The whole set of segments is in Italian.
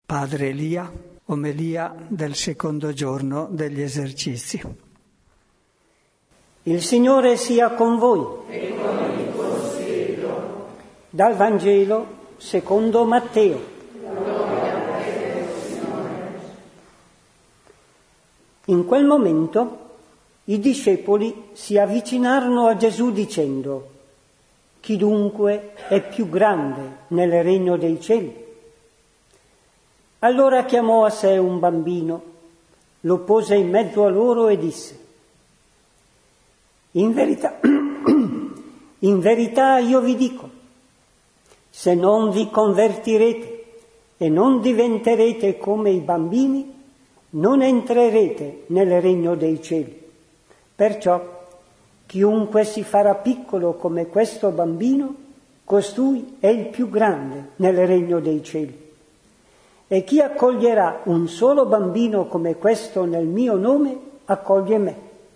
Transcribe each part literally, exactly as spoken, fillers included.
Padre Elia, omelia del secondo giorno degli esercizi. Il Signore sia con voi. E con il tuo spirito. Dal Vangelo secondo Matteo. Gloria a te, Signore. In quel momento i discepoli si avvicinarono a Gesù dicendo: chi dunque è più grande nel regno dei cieli? Allora chiamò a sé un bambino, lo pose in mezzo a loro e disse: in verità, in verità io vi dico, se non vi convertirete e non diventerete come i bambini, non entrerete nel regno dei cieli. Perciò chiunque si farà piccolo come questo bambino, costui è il più grande nel regno dei cieli. E chi accoglierà un solo bambino come questo nel mio nome, accoglie me.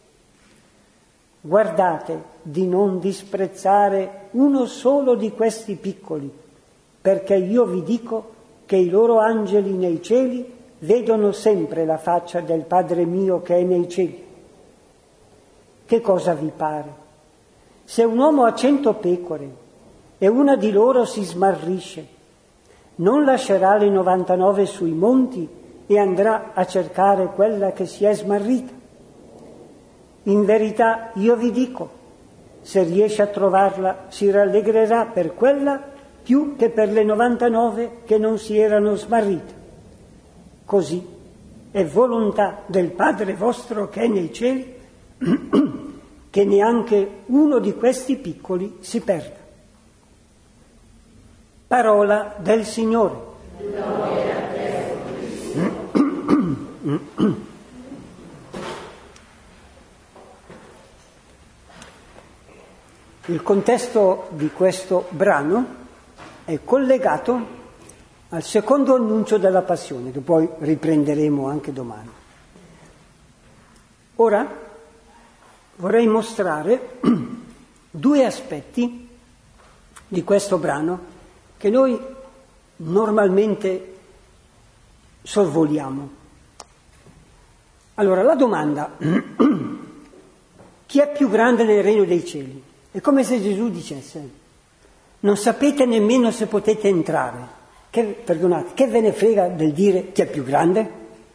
Guardate di non disprezzare uno solo di questi piccoli, perché io vi dico che i loro angeli nei cieli vedono sempre la faccia del Padre mio che è nei cieli. Che cosa vi pare? Se un uomo ha cento pecore e una di loro si smarrisce, non lascerà le novantanove sui monti e andrà a cercare quella che si è smarrita? In verità io vi dico, se riesce a trovarla si rallegrerà per quella più che per le novantanove che non si erano smarrite. Così è volontà del Padre vostro che è nei cieli che neanche uno di questi piccoli si perda. Parola del Signore. Gloria a te, Cristo. Il contesto di questo brano è collegato al secondo annuncio della Passione, che poi riprenderemo anche domani. Ora vorrei mostrare due aspetti di questo brano che noi normalmente sorvoliamo. Allora, la domanda: chi è più grande nel regno dei cieli? È come se Gesù dicesse: non sapete nemmeno se potete entrare. Che, perdonate, che ve ne frega del dire chi è più grande?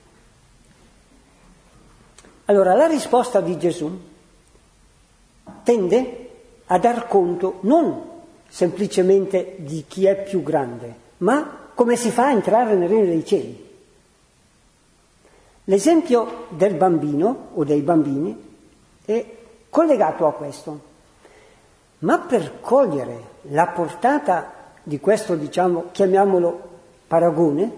Allora, la risposta di Gesù tende a dar conto non semplicemente di chi è più grande, ma come si fa a entrare nel regno dei cieli. L'esempio del bambino o dei bambini è collegato a questo, ma per cogliere la portata di questo, diciamo, chiamiamolo paragone,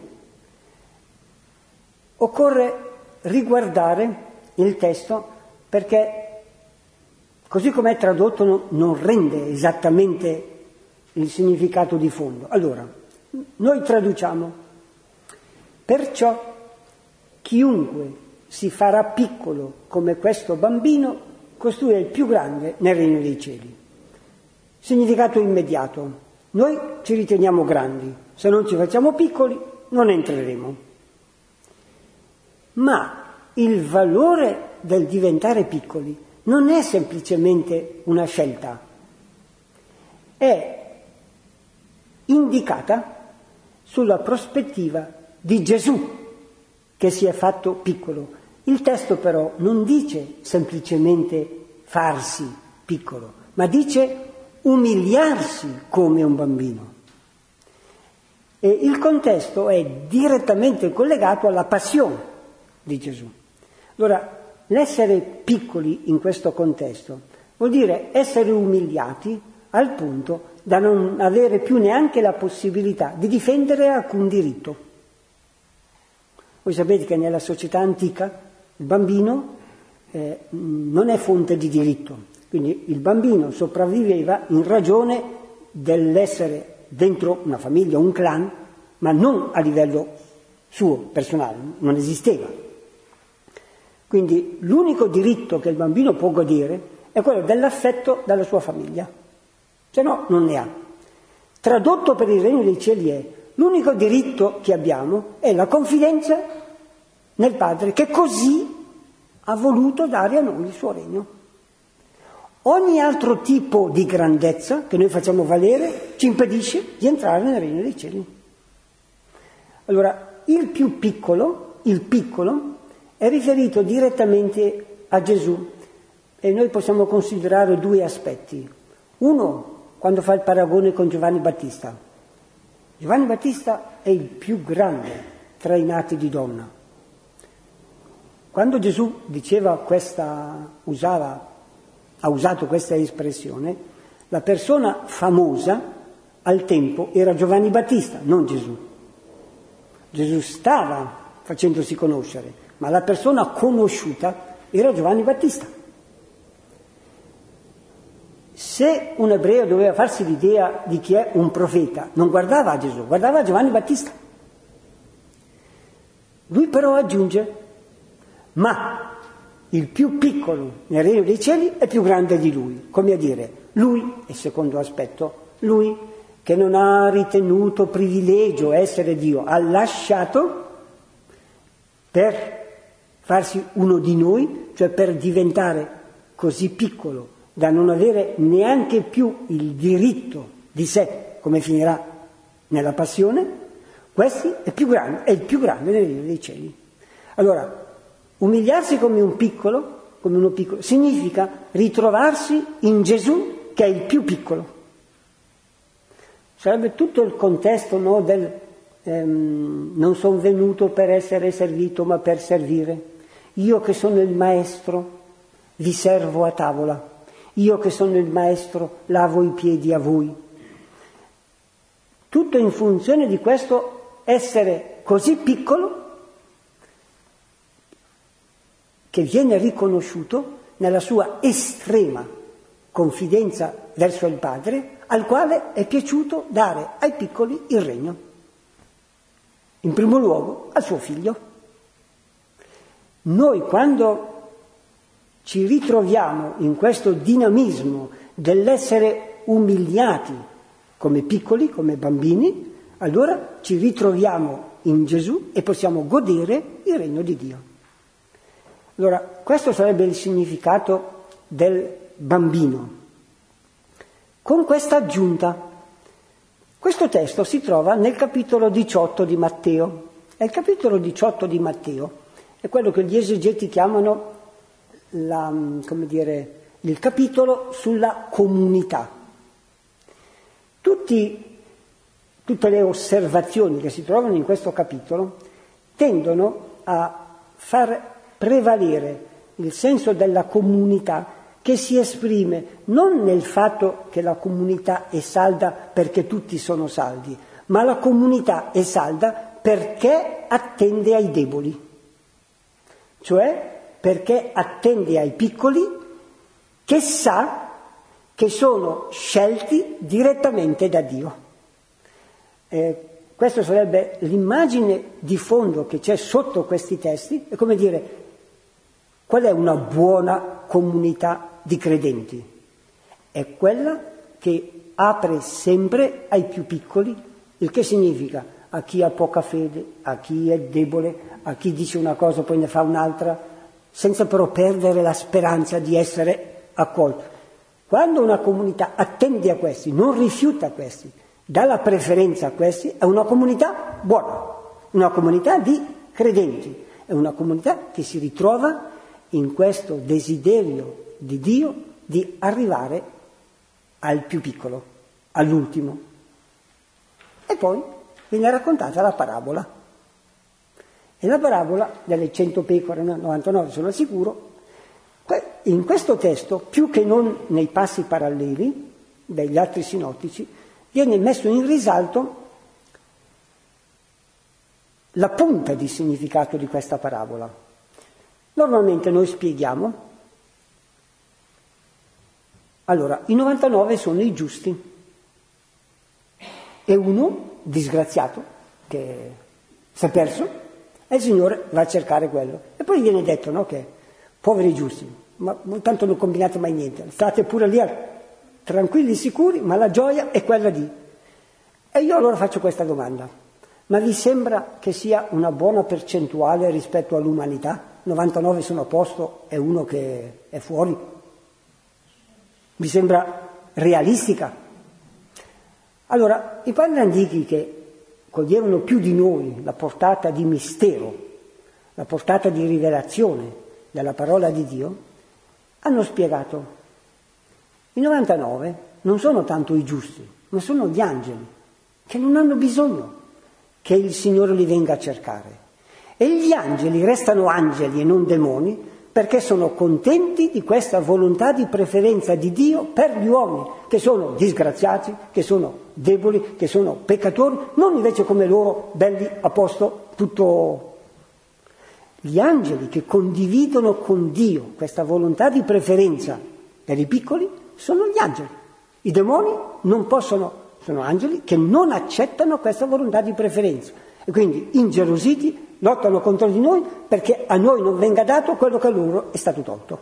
occorre riguardare il testo, perché così come è tradotto no, non rende esattamente il significato di fondo. Allora, noi traduciamo: perciò chiunque si farà piccolo come questo bambino, costui è il più grande nel regno dei cieli. Significato immediato: noi ci riteniamo grandi, se non ci facciamo piccoli non entreremo. Ma il valore del diventare piccoli non è semplicemente una scelta, è indicata sulla prospettiva di Gesù che si è fatto piccolo. Il testo però non dice semplicemente farsi piccolo, ma dice umiliarsi come un bambino. E il contesto è direttamente collegato alla passione di Gesù. Allora, l'essere piccoli in questo contesto vuol dire essere umiliati al punto da non avere più neanche la possibilità di difendere alcun diritto. Voi sapete che nella società antica il bambino eh, non è fonte di diritto, quindi il bambino sopravviveva in ragione dell'essere dentro una famiglia, un clan, ma non a livello suo, personale, non esisteva. Quindi l'unico diritto che il bambino può godere è quello dell'affetto dalla sua famiglia, se no non ne ha. Tradotto per il regno dei cieli è: l'unico diritto che abbiamo è la confidenza nel Padre, che così ha voluto dare a noi il suo regno. Ogni altro tipo di grandezza che noi facciamo valere ci impedisce di entrare nel regno dei cieli. Allora, il più piccolo, il piccolo, è riferito direttamente a Gesù e noi possiamo considerare due aspetti. Uno, quando fa il paragone con Giovanni Battista. Giovanni Battista è il più grande tra i nati di donna. Quando Gesù diceva questa, usava, ha usato questa espressione, la persona famosa al tempo era Giovanni Battista, non Gesù. Gesù stava facendosi conoscere, ma la persona conosciuta era Giovanni Battista. Se un ebreo doveva farsi l'idea di chi è un profeta, non guardava a Gesù, guardava a Giovanni Battista. Lui però aggiunge, ma il più piccolo nel regno dei cieli è più grande di lui, come a dire, lui, il secondo aspetto, lui che non ha ritenuto privilegio essere Dio, ha lasciato per farsi uno di noi, cioè per diventare così piccolo da non avere neanche più il diritto di sé, come finirà nella passione, questo è, più grande, è il più grande nel regno dei cieli. Allora, umiliarsi come un piccolo, come uno piccolo, significa ritrovarsi in Gesù che è il più piccolo. Sarebbe tutto il contesto, no, del ehm, non sono venuto per essere servito ma per servire. Io che sono il maestro vi servo a tavola. Io che sono il maestro lavo i piedi a voi. Tutto in funzione di questo essere così piccolo che viene riconosciuto nella sua estrema confidenza verso il Padre, al quale è piaciuto dare ai piccoli il regno. In primo luogo al suo figlio. Noi quando ci ritroviamo in questo dinamismo dell'essere umiliati come piccoli, come bambini, allora ci ritroviamo in Gesù e possiamo godere il regno di Dio. Allora, questo sarebbe il significato del bambino. Con questa aggiunta, questo testo si trova nel capitolo diciotto di Matteo. E il capitolo diciotto di Matteo è quello che gli esegeti chiamano La, come dire, il capitolo sulla comunità. Tutti, tutte le osservazioni che si trovano in questo capitolo tendono a far prevalere il senso della comunità che si esprime non nel fatto che la comunità è salda perché tutti sono saldi, ma la comunità è salda perché attende ai deboli, cioè perché attende ai piccoli che sa che sono scelti direttamente da Dio. Eh, questa sarebbe l'immagine di fondo che c'è sotto questi testi, è come dire, qual è una buona comunità di credenti? È quella che apre sempre ai più piccoli, il che significa a chi ha poca fede, a chi è debole, a chi dice una cosa poi ne fa un'altra, senza però perdere la speranza di essere accolto. Quando una comunità attende a questi, non rifiuta questi, dà la preferenza a questi, è una comunità buona, una comunità di credenti, è una comunità che si ritrova in questo desiderio di Dio di arrivare al più piccolo, all'ultimo. E poi viene raccontata la parabola. E la parabola delle cento pecore, novantanove sono al sicuro, in questo testo, più che non nei passi paralleli degli altri sinottici, viene messo in risalto la punta di significato di questa parabola. Normalmente noi spieghiamo, allora, i novantanove sono i giusti e uno, disgraziato, che si è perso, e il Signore va a cercare quello. E poi viene detto, no, che poveri giusti, ma tanto non combinate mai niente, state pure lì tranquilli, sicuri, ma la gioia è quella di... E io allora faccio questa domanda. Ma vi sembra che sia una buona percentuale rispetto all'umanità? novantanove sono a posto e uno che è fuori? Vi sembra realistica? Allora, i padri antichi, che coglievano più di noi la portata di mistero, la portata di rivelazione della parola di Dio, hanno spiegato: i novantanove non sono tanto i giusti, ma sono gli angeli, che non hanno bisogno che il Signore li venga a cercare. E gli angeli restano angeli e non demoni, perché sono contenti di questa volontà di preferenza di Dio per gli uomini, che sono disgraziati, che sono deboli, che sono peccatori, non invece come loro, belli, a posto, tutto. Gli angeli che condividono con Dio questa volontà di preferenza per i piccoli sono gli angeli. I demoni non possono, sono angeli che non accettano questa volontà di preferenza e quindi, ingelositi, lottano contro di noi perché a noi non venga dato quello che a loro è stato tolto.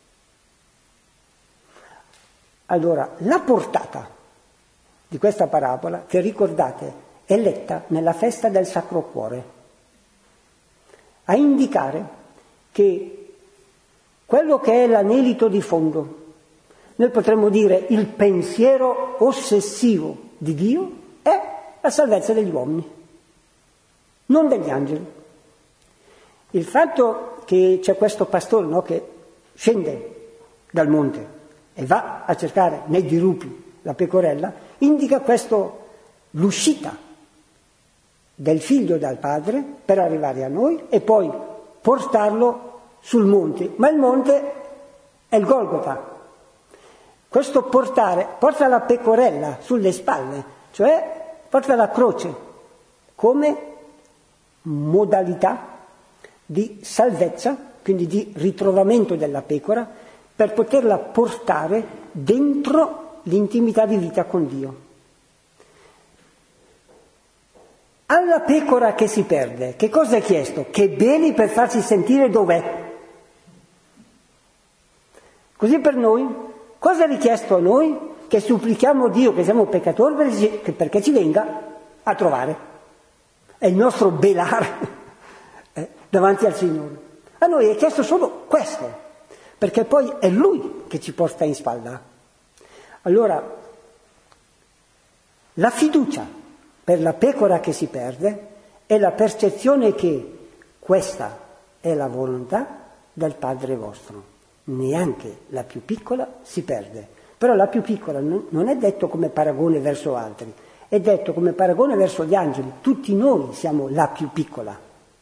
Allora, la portata di questa parabola, che ricordate, è letta nella festa del Sacro Cuore, a indicare che quello che è l'anelito di fondo, noi potremmo dire il pensiero ossessivo di Dio, è la salvezza degli uomini, non degli angeli. Il fatto che c'è questo pastore, no, che scende dal monte e va a cercare nei dirupi la pecorella, indica questo, l'uscita del figlio dal padre per arrivare a noi e poi portarlo sul monte. Ma il monte è il Golgota. Questo portare, porta la pecorella sulle spalle, cioè porta la croce come modalità di salvezza, quindi di ritrovamento della pecora, per poterla portare dentro l'intimità di vita con Dio. Alla pecora che si perde, che cosa è chiesto? Che beni per farsi sentire dov'è. Così per noi, cosa è richiesto a noi? Che supplichiamo Dio, che siamo peccatori, perché ci venga a trovare. È il nostro belare eh, davanti al Signore. A noi è chiesto solo questo, perché poi è Lui che ci porta in spalla. Allora, la fiducia per la pecora che si perde è la percezione che questa è la volontà del Padre vostro. Neanche la più piccola si perde. Però la più piccola non è detto come paragone verso altri, è detto come paragone verso gli angeli. Tutti noi siamo la più piccola.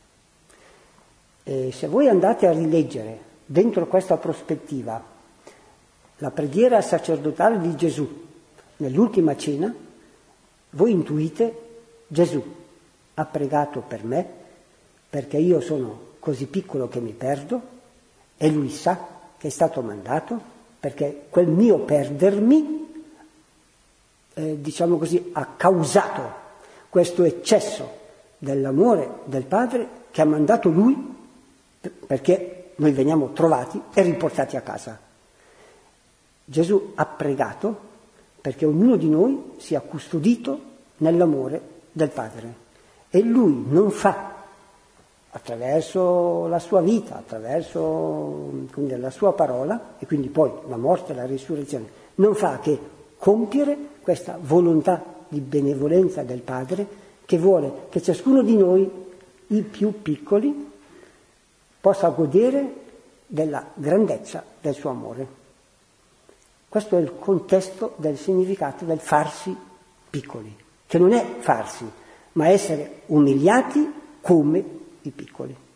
E se voi andate a rileggere dentro questa prospettiva la preghiera sacerdotale di Gesù nell'ultima cena, voi intuite: Gesù ha pregato per me perché io sono così piccolo che mi perdo e lui sa che è stato mandato perché quel mio perdermi, eh, diciamo così, ha causato questo eccesso dell'amore del Padre che ha mandato lui perché noi veniamo trovati e riportati a casa. Gesù ha pregato perché ognuno di noi sia custodito nell'amore del Padre. E Lui non fa, attraverso la sua vita, attraverso quindi, la sua parola, e quindi poi la morte e la risurrezione, non fa che compiere questa volontà di benevolenza del Padre che vuole che ciascuno di noi, i più piccoli, possa godere della grandezza del suo amore. Questo è il contesto del significato del farsi piccoli, che non è farsi, ma essere umiliati come i piccoli.